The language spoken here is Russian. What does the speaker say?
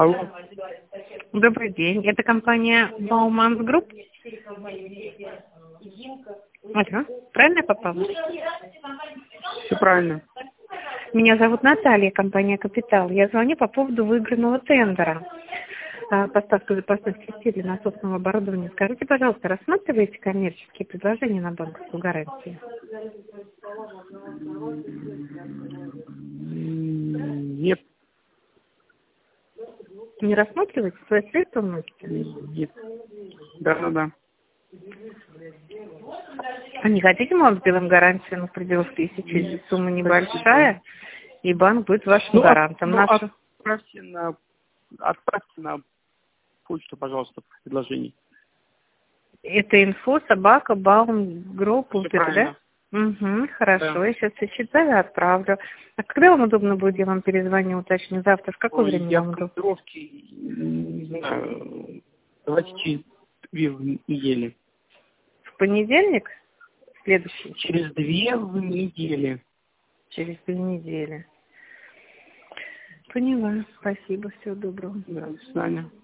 Алло. Добрый день. Это компания Baumans Group? Ага. Правильно я попала? Все правильно. Меня зовут Наталья, компания «Капитал». Я звоню по поводу выигранного тендера. Поставка запасных частей для насосного оборудования. Скажите, пожалуйста, рассматриваете коммерческие предложения на банковскую гарантию? Нет. Не рассматриваете? Свои средства вносите? Нет. Да. А не хотите, мы вам сделаем гарантию на пределах 1000, если сумма небольшая, и банк будет вашим гарантом? Отправьте на почту, пожалуйста, предложений. Это info@baumgroup, да? Угу, хорошо, Да. я сейчас все считаю, отправлю. А когда вам удобно будет, я вам перезвоню, уточню завтра, в какое время Я вам в удобно? командировке, не знаю, давайте через 2 недели. В понедельник? Следующий? Через 2 недели. Через 2 недели. Поняла, спасибо, всего доброго. Да, до свидания.